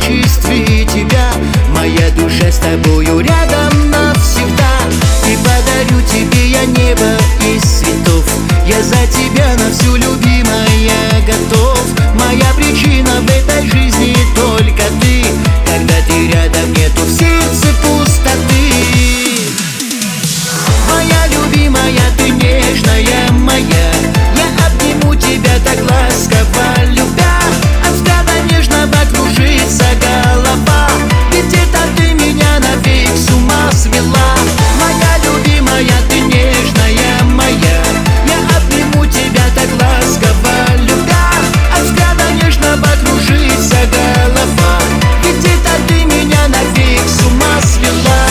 одиночестве тебя. Моя душа с тобою рядом навсегда. И подарю тебе я небо из цветов. Я за тебя на всю, любимая, готов. Моя причина в этой жизни только ты. Когда ты рядом, нету в сердце пустоты. Моя любимая, ты нежная моя. Я обниму тебя так ласково, любя. От взгляда нежного кружится голова. Ведь это ты меня навек с ума свела. Моя любимая, ты нежная моя. Я обниму тебя так ласково, любя. От взгляда нежного кружится голова. Ведь это ты меня навек с ума свела.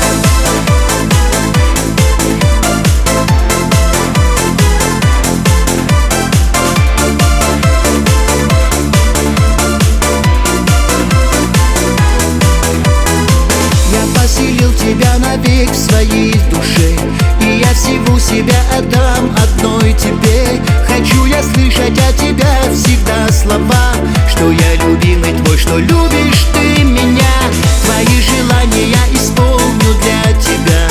Поселил тебя навек в своей душе, и я всего себя отдам одной тебе. Хочу я слышать от тебя всегда слова, что я любимый твой, что любишь ты меня. Твои желания я исполню для тебя.